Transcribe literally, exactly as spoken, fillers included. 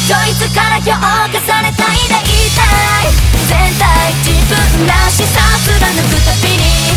ちょいつから評価されたいでいたい全体自分らしさ貫くたびに